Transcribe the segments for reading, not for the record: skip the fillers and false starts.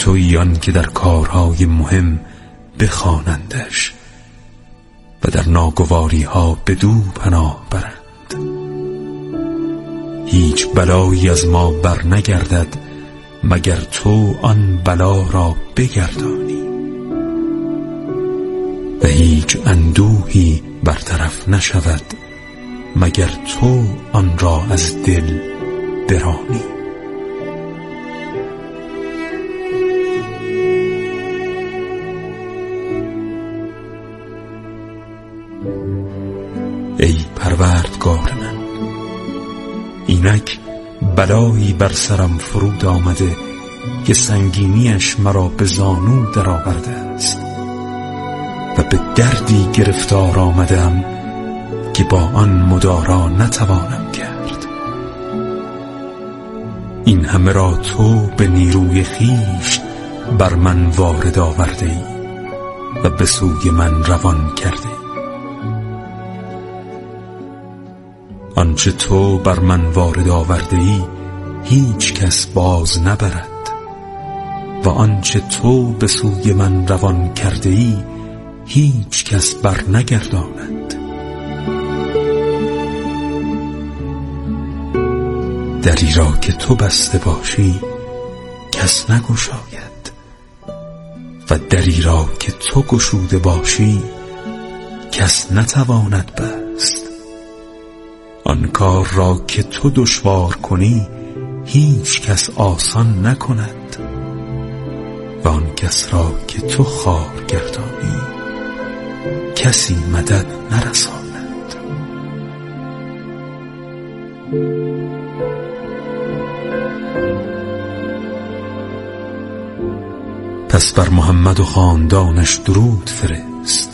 تویی آن که در کارهای مهم بخوانندش و در ناگواری ها بدو پناه برند. هیچ بلایی از ما بر نگردد مگر تو آن بلا را بگردانی و هیچ اندوهی برطرف نشود مگر تو آن را از دل برانی. ای پروردگار من، اینک بلایی بر سرم فرود آمده که سنگینیش مرا به زانو در آورده است و به دردی گرفتار آمدم که با آن مدارا نتوانم کرد. این همه را تو به نیروی خویش بر من وارد آورده ای و به سوی من روان کرده ای. آنچه تو بر من وارد آورده ای هیچ کس باز نبرد و آنچه تو به سوی من روان کرده ای هیچ کس بر نگرداند. دری را که تو بسته باشی کس نگشاید و دری را که تو گشوده باشی کس نتواند بست. آن کار را که تو دشوار کنی هیچ کس آسان نکند و آن کس را که تو خوار گردانی کسی مدد نرساند. پس بر محمد و خاندانش درود فرست.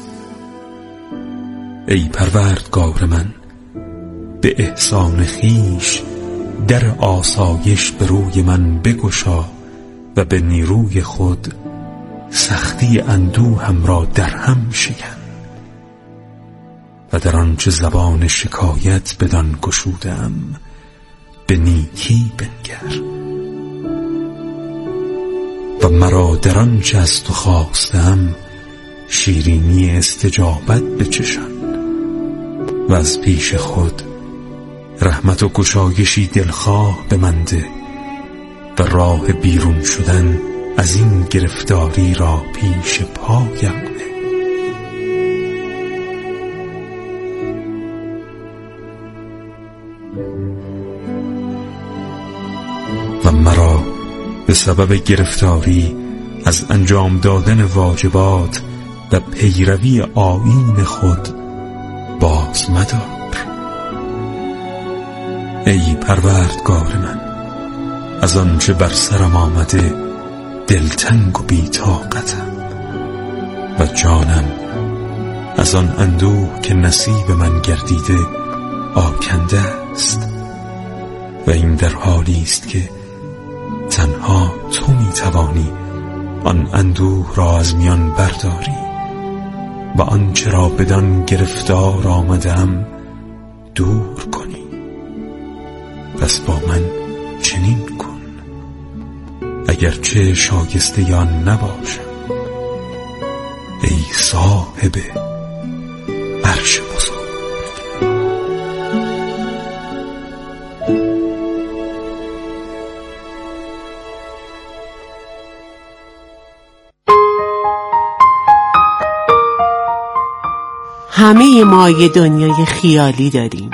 ای پروردگار من، به احسان خویش در آسایش به روی من بگشا و به نیروی خود سختی اندوهم را در هم شکن و در آنچه زبان شکایت بدان گشودم به نیکی بنگر و مرا در آنچه از تو خواستم شیرینی استجابت بچشان و از پیش خود رحمت و گشایشی دلخواه به من ده و راه بیرون شدن از این گرفتاری را پیش پایم نه. و مرا به سبب گرفتاری از انجام دادن واجبات و پیروی آیین خود باز مدار. ای پروردگار من، از آنچه بر سرم آمده دلتنگ و بی‌طاقتم و جانم از آن اندوه که نصیب من گردیده آکنده است و این در حالی است که تنها تو میتوانی آن اندوه را از میان برداری و آنچه را بدان گرفتار آمدم دور کنی. پس با من چنین کن اگرچه شایسته آن نباشم ای صاحب عرش بزرگ. همه ما یه دنیای خیالی داریم.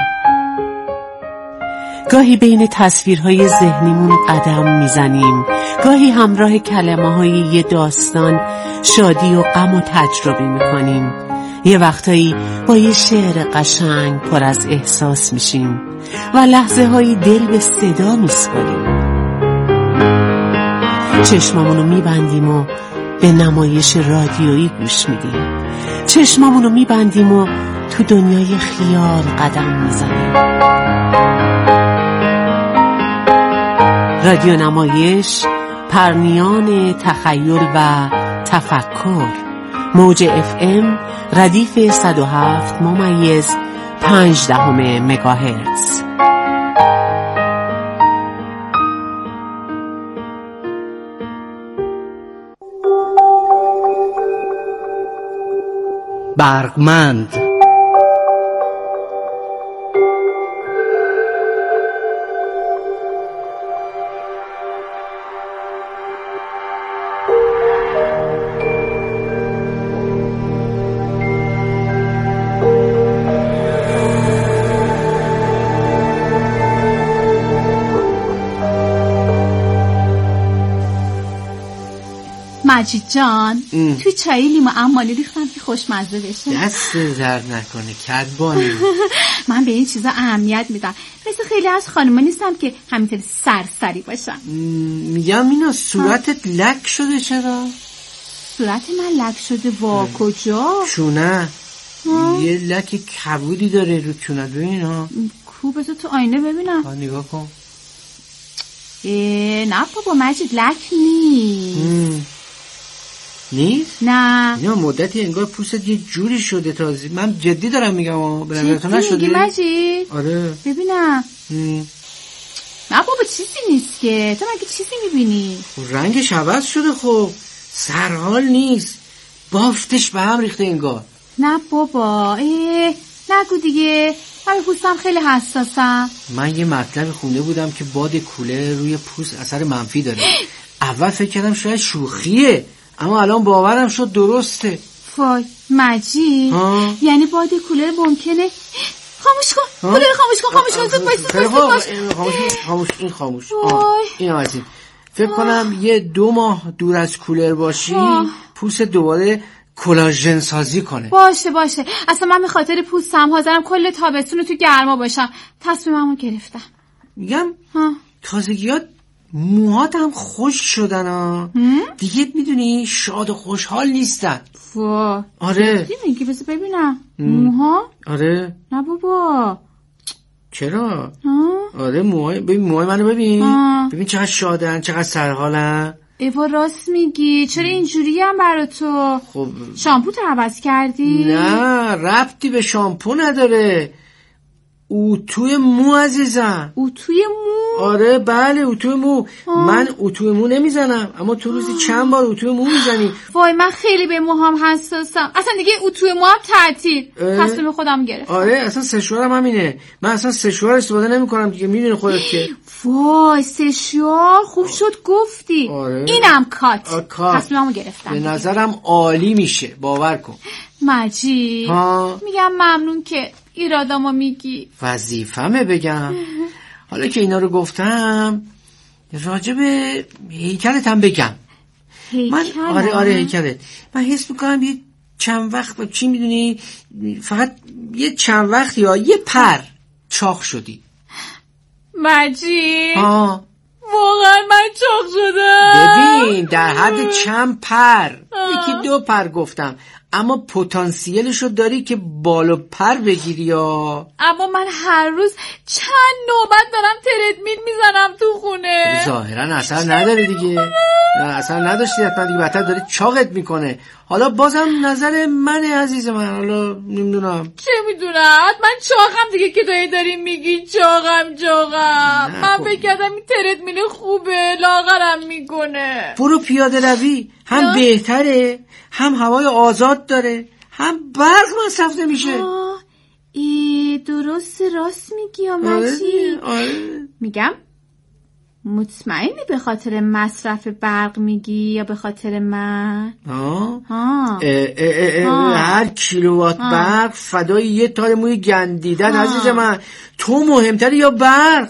گاهی بین تصویرهای ذهنیمون قدم میزنیم، گاهی همراه کلمه‌های یه داستان شادی و غم و تجربه میکنیم. یه وقتایی با یه شعر قشنگ پر از احساس میشیم و لحظه هایی دل به صدا میسپاریم. چشممونو میبندیم و به نمایش رادیویی گوش میدیم. چشممونو میبندیم و تو دنیای خیال قدم میزنیم. رادیو نمایش، پرنیان تخیل و تفکر. موج FM ردیف 107.5 مگاهرتز. برقمند. مجید جان توی چای لیمو عمانی ریختم که خوشمزه بشه. دست درد نکنه کدبانی. من به این چیزا اهمیت میدم، مثل خیلی از خانوما نیستم که همینطوری سرسری باشم. میگم اینا صورتت لک شده. چرا صورت من لک شده؟ وا کجا؟ چونه یه لک کبودی داره رو چونه. ببین ها. کو بذار تو آینه ببینم. نگاه کن. نه بابا مجید لک نیست؟ نه مدتی انگار پوستت یه جوری شده تازه. من جدی دارم میگم. به نظر تو نشده؟ میگی مجید؟ آره ببینم. نه بابا چیزی نیست که. تو مگه چیزی میبینی؟ رنگش عوض شده. خب سرحال نیست، بافتش به هم ریخته انگار. نه بابا نگو دیگه، من پوستم خیلی حساسم. من یه مطلب خونده بودم که باد کوله روی پوست اثر منفی داره. اول فکر کردم شاید شوخیه، اما الان باورم شد درسته. وای مجید، یعنی باد کوله ممکنه. خاموش کن کوله رو، خاموش کن زود خاموش. این آمدیم. فکر کنم یه 2 ماه دور از کولر باشی پوست دوباره کلاژن سازی کنه. باشه اصلا من به خاطر پوستم حاضرم کل تابستون رو تو گرما باشم. تصمیممو گرفتم. میگم تازگیات موهات هم خشک شدن ها. دیگه میدونی شاد و خوشحال نیستن. آره چی میگی؟ بذار ببینم. موها؟ آره. نه بابا. چرا؟ آره موهای منو ببین چقدر شادن، چقدر سرحالن. ایوا راست میگی. چرا اینجوری هم برا تو؟ خب شامپو تو عوض کردی؟ نه ربطی به شامپو نداره. اتوی مو عزیزم. اتوی مو؟ آره بله اتوی مو. من اتوی مو نمیزنم، اما تو روزی چند بار اتوی مو میزنی. وای من خیلی به موهام حساسم. اصلا دیگه اتوی مو هم تعطیل. تصمیم خودم گرفتم. آره اصلا سشوارم همینه. من اصلا سشوار استفاده نمیکنم دیگه، میدونی خودت که. وای سشوار خوب شد گفتی. آره. اینم کات. تصمیممو گرفتم. به نظرم عالی میشه، باور کن. مجید میگم ممنون که ایرادامو میگی. وظیفمه بگم. حالا که اینا رو گفتم راجب هیکلت هم بگم. من آره هیکلت من حس میکنم یه چند وقت چی میدونی، فقط یه چند وقت یا یه پر چاق شدی. مجید واقعا من چاق شدم. ببین در حد چند پر، 1-2 پر گفتم، اما پتانسیلشو داری که بالو پر بگیری یا. اما من هر روز چند نوبت دارم تردمیل میزنم تو خونه. ظاهرا اثر نداره دیگه. نه اثر نداشتی حتما دیگه، بدتر داره چاقت میکنه. حالا بازم نظر منه عزیز من، حالا نمیدونم. چه میدونم من چاقم دیگه که داری میگی چاقم. من فکر کردم این تردمیل خوبه، لاغرم میکنه. برو پیاده روی، هم بهتره، هم هوای آزاد داره، هم برق مصرف نمیشه. درست راست میگی مجید. میگم مطمئنی به خاطر مصرف برق میگی یا به خاطر من؟ هر کیلووات برق فدای یه تار موی گندیدن عزیز من. تو مهمتری یا برق؟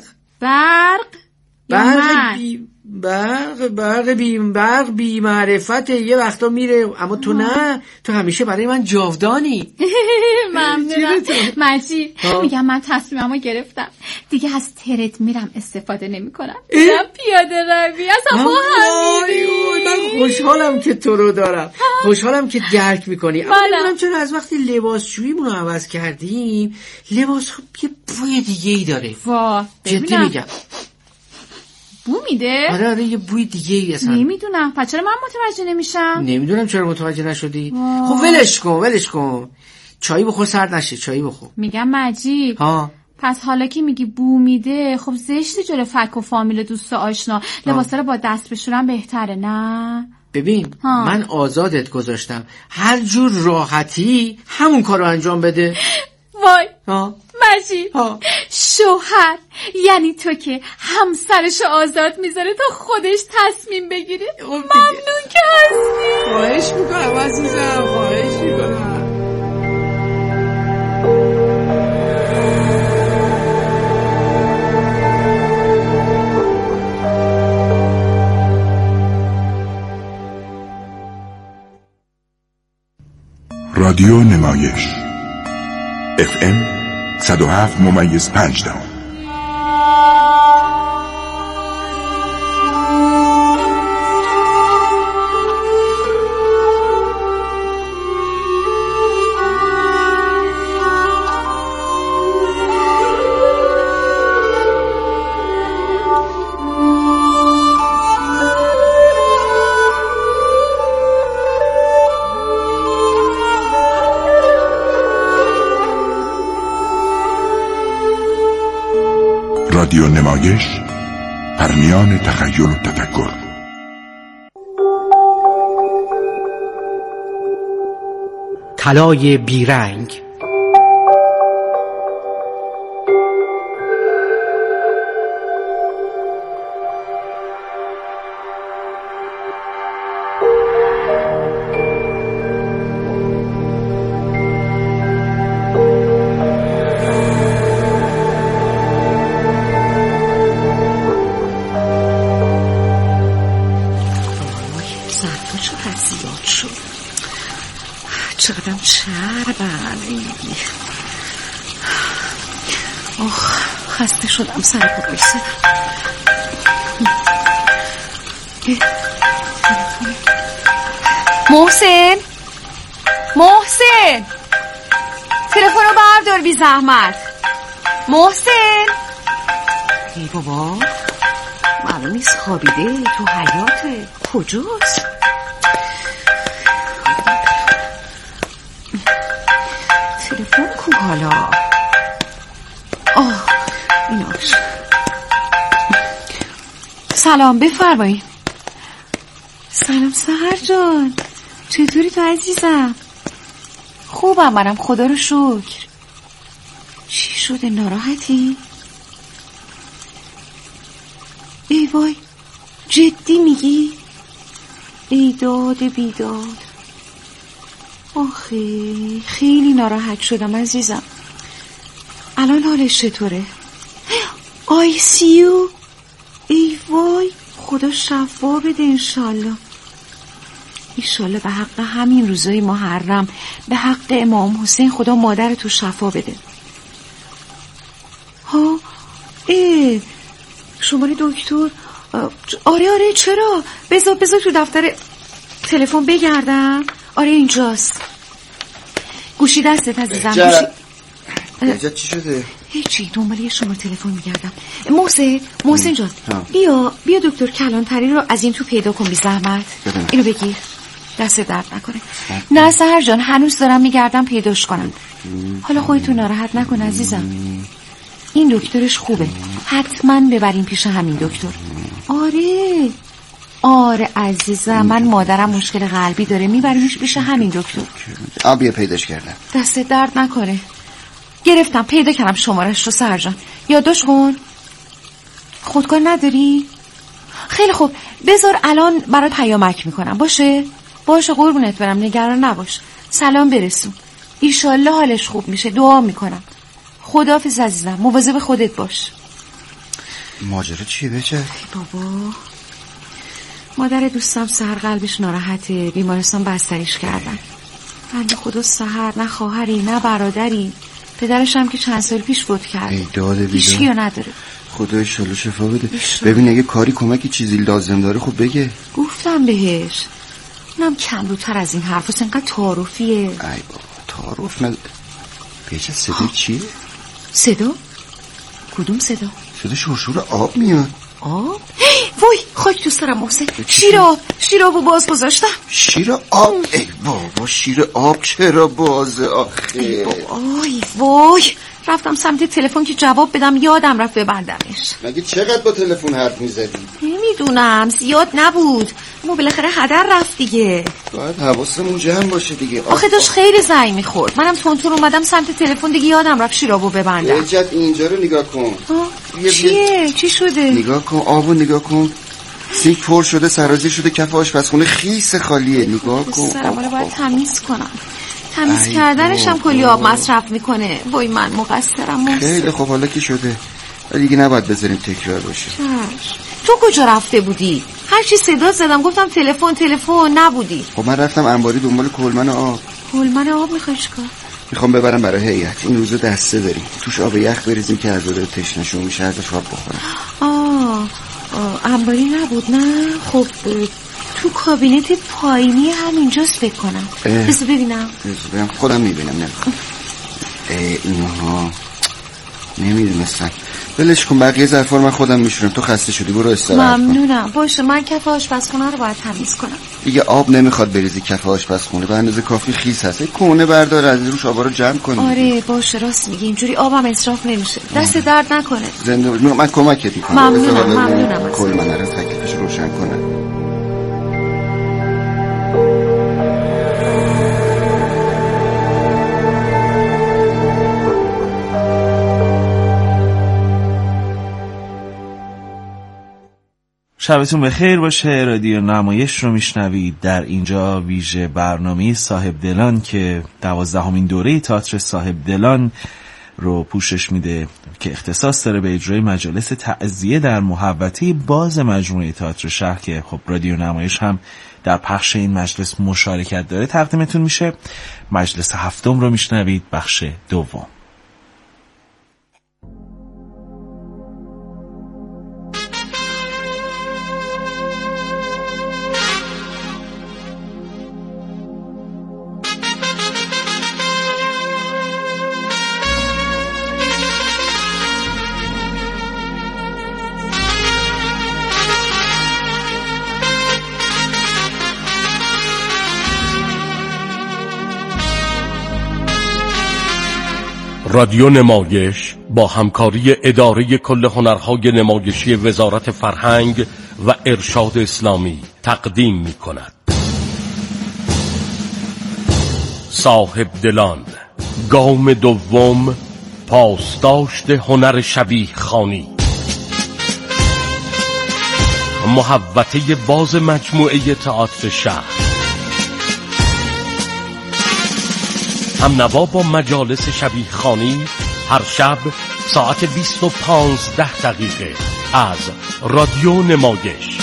برق بی معرفته، یه وقتا میره، اما تو نه، تو همیشه برای من جاودانی. ممنونم مجید. میگم من تصمیممو گرفتم دیگه، از ترد میرم استفاده نمی کنم، میرم پیاده روی. اصلا با هم میریم. من خوشحالم که تو رو دارم، خوشحالم که درک میکنی. اما نمیدونم چرا از وقتی لباسشوییمون رو عوض کردیم لباس یه بوی دیگه ای داره. جدی میگم. بو میده؟ آره یه بوی دیگه ای اصلا. نمیدونم پس چرا من متوجه نمیشم؟ نمیدونم چرا متوجه نشدی. خب ولش کن چایی بخور، سرد نشه، چایی بخور. میگم مجید پس حالا که میگی بو میده، خب زشته جلو فک و فامیل دوست و آشنا لباسا رو با دست بشورم بهتره نه؟ ببین من آزادت گذاشتم، هر جور راحتی همون کارو انجام بده. وای مجید شوهر، یعنی تو که همسرشو آزاد میذاره تا خودش تصمیم بگیره. ممنون که هستی. خواهش میکنم عزیزم، خواهش میکنم. رادیو نمایش FM 107.5. رادیو نمایش، پرمیان تخیل و تفکر. طلای بیرنگ. چقدرم چربم. خسته شدم، سر پا بایستدم. محسن تلفن رو بردار بی زحمت. محسن. ای بابا معلوم نیست خوابیده تو حیاته. کجاست؟ تلفن کو حالا؟ ایناش. سلام، بفرمایید. سلام سحر جان، چطوری تو عزیزم؟ خوبم منم، خدا رو شکر. چی شده، ناراحتی؟ ای وای، جدی میگی؟ ای داد بیداد. آخه خیلی ناراحت شدم عزیزم. الان حالش چطوره؟ آی سیو. ای وای، خدا شفا بده انشالله. ایشالله به حق همین روزای محرم، به حق امام حسین، خدا مادر تو شفا بده. ها شماره دکتر؟ آره چرا؟ بذار تو دفتر تلفن بگردم. آره اینجاست. گوشی دستت عزیزم. نجات چی شده؟ هیچی، دنبال یه شماره تلفن میگردم. محسن جان بیا دکتر کلانتری رو از این تو پیدا کن بی زحمت. اینو بگیر، دست درد نکنه. نه سحر جان، هنوز دارم میگردم پیداش کنم. حالا خودتو ناراحت نکن عزیزم. این دکترش خوبه، حتما ببریم پیش همین دکتر. آره عزیزم، من مادرم مشکل قلبی داره، میبریمش پیش همین دکتر. بیا پیداش کردم. دست درد نکنه. گرفتم، پیدا کردم شمارش رو سحر جان. یادداشت کن. خودکار نداری؟ خیلی خوب، بذار الان برات پیامک میکنم. باشه قربونت برم، نگران نباش. سلام برسون. ایشالله حالش خوب میشه، دعا میکنم. خداحافظ عزیزم، مواظب خودت باش. ماجرا چیه بچه؟ بابا مادر دوستم سحر قلبش ناراحته، بیمارستان بستریش کردن. بنده خدا سحر نه خواهری نه برادری، پدرش هم که چند سال پیش فوت کرد. ای داد بیداد. هیچکی نداره. خدا انشالله شفا بده. ببین اگه کاری کمکی چیزی لازم داره خب بگه. گفتم بهش. اونم کم روتر از این حرف، اینقدر تعارفیه. ای بابا تعارف نداره. بیچه صدا چیه؟ صدا؟ کدوم صدا؟ صدا شرشور آب میاد. آب؟ وای خاک تو سرم محسن. شیر آبو باز گذاشتم. شیر آب؟ ای بابا شیر آب چرا بازه آخه؟ ای وای رفتم سمت تلفن که جواب بدم، یادم رفت ببندمش. مگه چقدر با تلفن حرف میزدی؟ میدونم زیاد نبود، اما بالاخره هدر رفت دیگه. باید حواسمون جمع باشه دیگه. آخه داشت خیلی زنگ میخورد، منم تونتون اومدم سمت تلفن دیگه یادم رفت شیرابو ببندم. نجات اینجا رو نگاه کن. چیه؟ چی شده؟ نگاه کن، آبو نگاه کن، سینک پر شده، سراجی شده، کف آشپزخونه خیس خالیه. نگاه کن. سرم حالا باید تمیز کنم. تمیز کردنش هم کلی آب مصرف میکنه. وای من مقصرم. خیلی خب حالا کی شده؟ دیگه نباید بذاریم تکرار باشه. تو کجا رفته بودی؟ هرچی صدا زدم گفتم تلفن نبودی. خب من رفتم انباری دنبال کلمن آب. کلمن آب میخوای چیکار؟ میخوام ببرم برای هیئت. این روزا دسته داریم، توش آب یخ بریزیم که عضلات تشنشون میشه ازش آب بخورن. انباری نبود نه؟ خب تو کابینت پایینی همینجاست فکر کنم. بذار ببینم. خودم میبینم. نمیخوام اینها نمیدونستم. ولش کن، بقیه ظرفا رو من خودم میشورم. تو خسته شدی برو استراحت کن. ممنونم. باشه من کف آشپزخونه رو باید تمیز کنم. دیگه آب نمیخواد بریزی کف آشپزخونه، به اندازه کافی خیس هست. کونه بردار از روش آبا رو جمع کن. آره باشه راست میگی، اینجوری آبم اسراف نمیشه. دست درد نکنه. زنده من کمکت میکنم. ممنونم. کل من رو تکلیفش روشن کنه. شبتون بخیر باشه. رادیو نمایش رو میشنوید. در اینجا ویژه برنامه صاحب دلان که 12مین دوره تئاتر صاحب دلان رو پوشش میده که اختصاص داره به اجرای مجالس تعزیه در محوطه باز مجموعه تئاتر شهر که خب رادیو نمایش هم در پخش این مجلس مشارکت داره تقدیمتون میشه. مجلس 7 رو میشنوید، بخش 2. رادیو نمایش با همکاری اداره کل هنرهای نمایشی وزارت فرهنگ و ارشاد اسلامی تقدیم می کند. صاحب دلان، گام دوم، پاسداشت هنر شبیه خانی، محوطه باز مجموعه تئاتر شهر، هم نوا با مجالس شبیه خانی هر شب ساعت 20:15 از رادیو نمایش.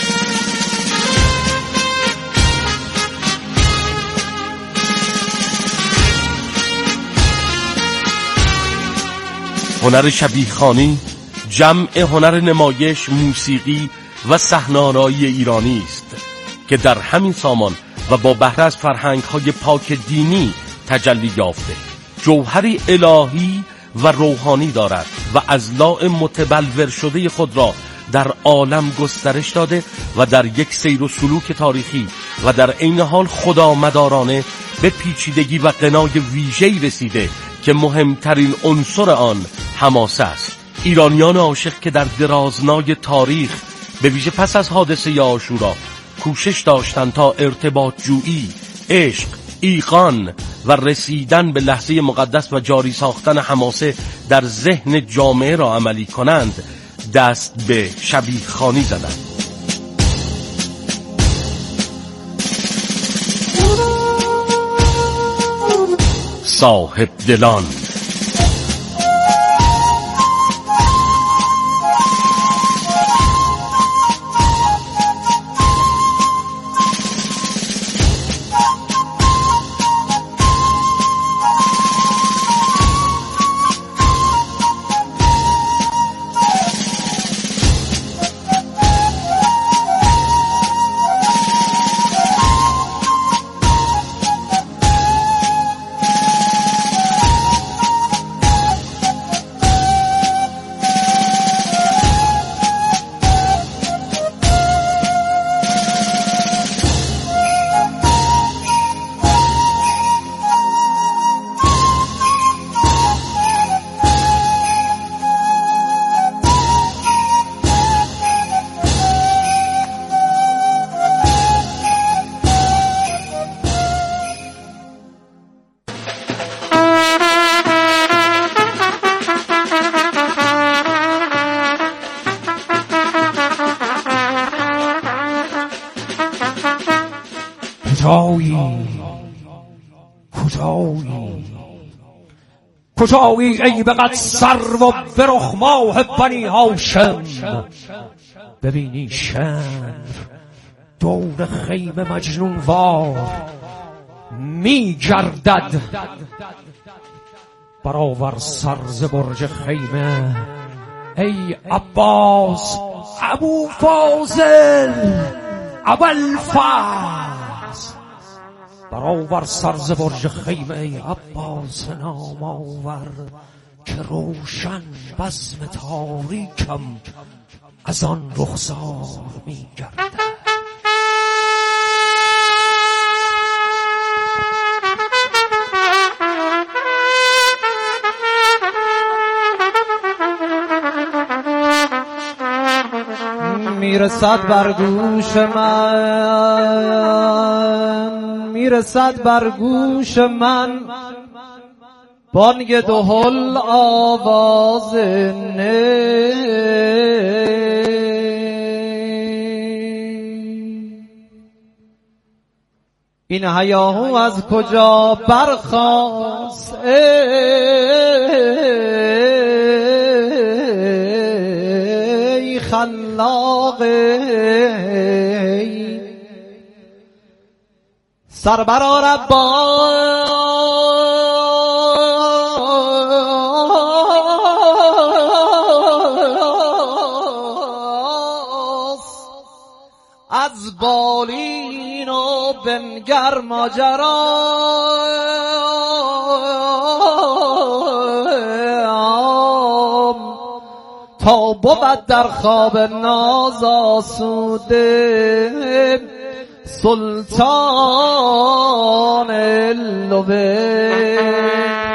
هنر شبیه خانی جمع هنر نمایش، موسیقی و صحنه‌آرایی ایرانی است که در همین سامان و با بهره از فرهنگ‌های پاک دینی تجلی یافته، جوهری الهی و روحانی دارد و اضلاع متبلور شده خود را در عالم گسترش داده و در یک سیر و سلوک تاریخی و در عین حال خدامدارانه به پیچیدگی و غنای ویژه‌ای رسیده که مهمترین عنصر آن حماسه است. ایرانیان عاشق که در درازنای تاریخ به ویژه پس از حادثه عاشورا کوشش داشتند تا ارتباط جویی، عشق، ایقان و رسیدن به لحظه مقدس و جاری ساختن حماسه در ذهن جامعه را عملی کنند، دست به شبیه خانی زدند. صاحب دلان، کجایی ای بقد سرو و برخ ماه بنی هاشم؟ ببینی شمر دور خیمه مجنونوار می گردد، برآور سر ز برج خیمه ای عباس ابو فاضل ابوالفضل، برآور سر ز برج خیمه ای عباس نام آور، که روشن بزم تاریکم از آن رخسار می گردد. میرسد بر گوش من بانگ دهل آواز نی، این هیاهو از کجا برخاست؟ ای خلاق سر برآر عباس، از بالین و بنگر ماجرا، تا بود در خواب ناز آسوده سلطان لوی.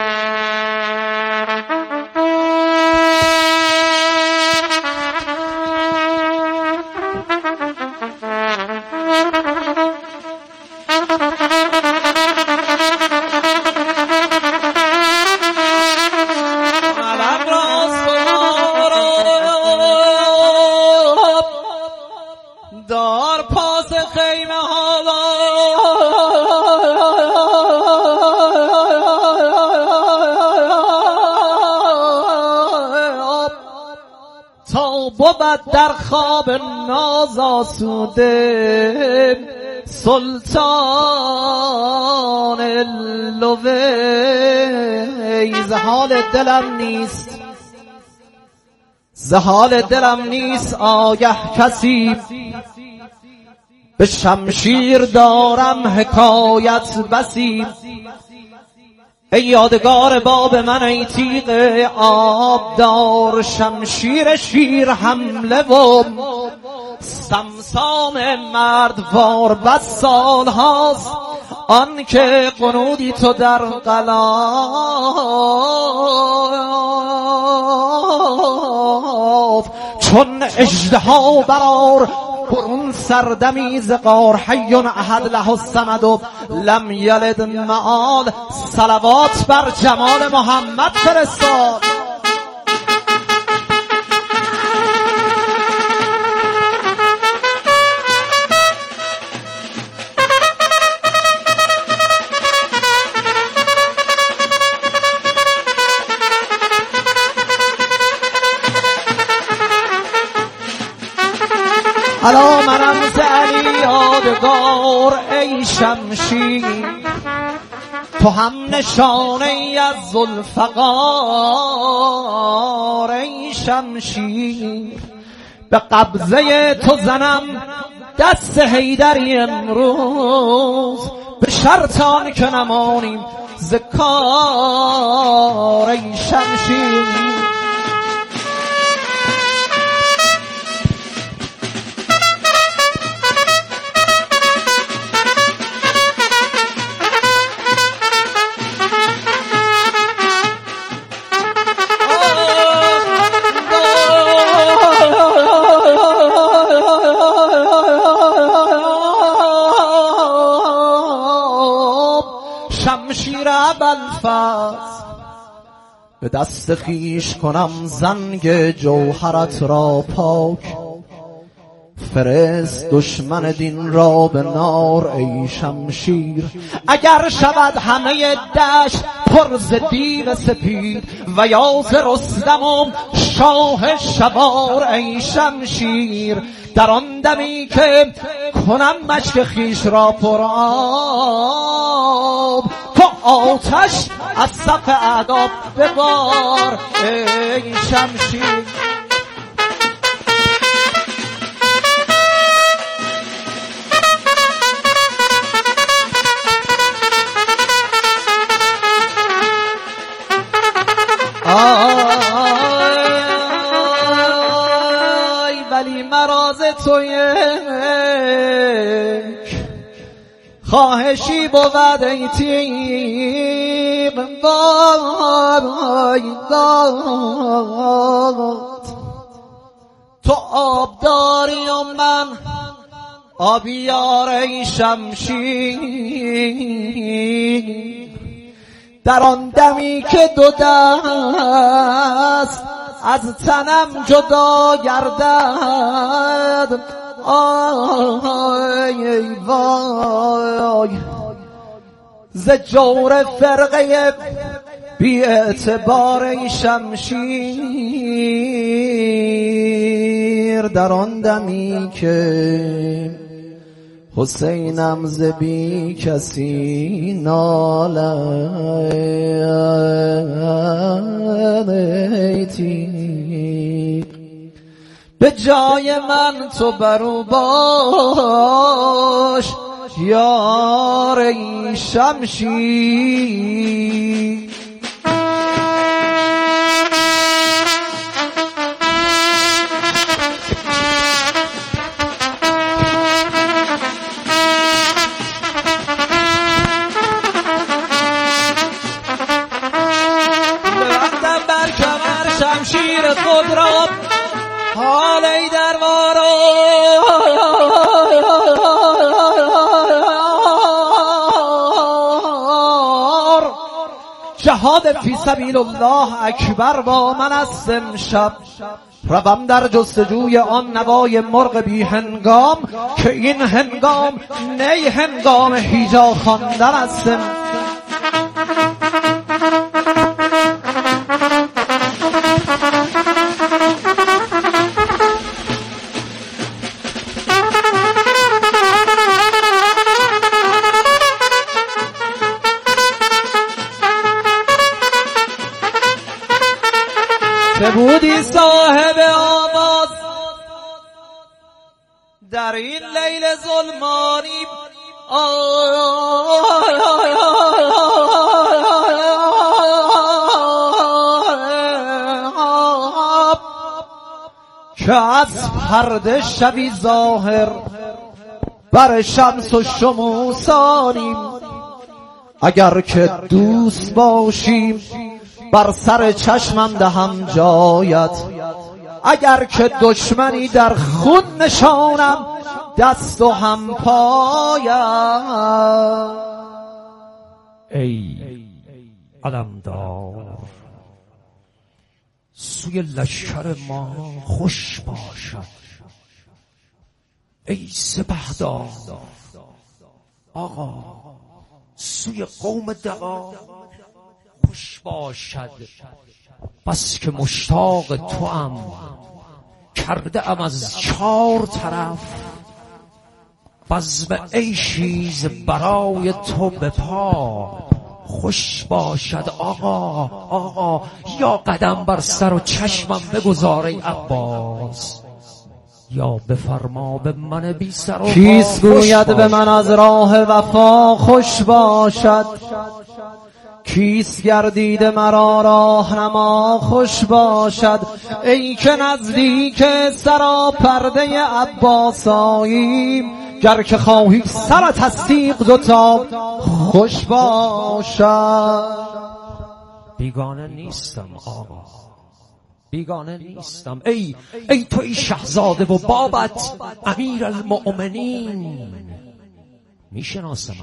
دار پاس خیمه ها تا بود در خواب ناز آسوده سلطان لوی. ز حال دلم نیست آگه کسی، به شمشیر دارم حکایت بسی. ای یادگار باب من ای تیغ آبدار، شمشیر شیر حمله و سمسام مردوار. بس سال هاست آن که قنودی تو در غلاف، چون اژدها برآر برون سردمی ز غار. حی احد له الصمد لم یلد معال، صلوات بر جمال محمد فرستاد. الا منم ز علی یادگار ای شمشیر، تو هم نشانه ای از ذوالفقار ای شمشیر. به قبضه تو زنم دست حیدری امروز، به شرط آن که نمانیم ز کار ای شمشیر. شمشیر ابوالفضل به دست خویش کنم زنگ جوهرت را پاک، فرست دشمن دین را به نار ای شمشیر. اگر شود همه دشت پر ز دیو سپید و یا ز رستم و شاه شوار ای شمشیر. در آن دمی که کنم مشک خویش را پر آب تو آتش از صف اعداد ببار ای شمشیر. آی ولی مراز تو یک خواهشی بود ای تیغ وای تو آب داری و من آبیار ای شمشیر. در آن دمی که دو دست از تنم جدا گردد آی وای ز جور فرقه بی اعتبار ای شمشیر. در آن دمی که حسینم ز بی کسی نالتی به جای من تو برو باش یار ای شمشیر. شمشیر خود را حال ای دروار جهاد فی سبیل الله اکبر با من است امشب. روم در جستجوی آن نوای مرغ بی هنگام که این هنگام نی هنگام هیجا خواندن است. که بودی صاحب آواز در این لیل ظلمانی که از پرده شبی ظاهر بر شمس و شموسانیم. اگر که دوست باشیم بر سر چشمم دهم جایت، اگر که دشمنی در خون نشانم دست و هم پایت. ای علمدار سوی لشکر ما خوش باشد، ای سپهدار آقا سوی قوم دغا خوش باشد. بس که مشتاق توام کرده ام از 4 طرف، بزم عیشی برای تو به پا خوش باشد. آقا آقا یا قدم بر سر و چشمم بگذار ای عباس، یا بفرما به من بی سر و کیست گوید به من از راه وفا خوش باشد، کیست گردیده مرا راهنما خوش باشد. ای که نزدیک سرا پرده عباساییم، گر که خواهی سر تصدیق دوتا خوش باشد. بیگانه نیستم آقا، بیگانه نیستم. ای توی شهزاده و بابت امیر المؤمنین، میشناسم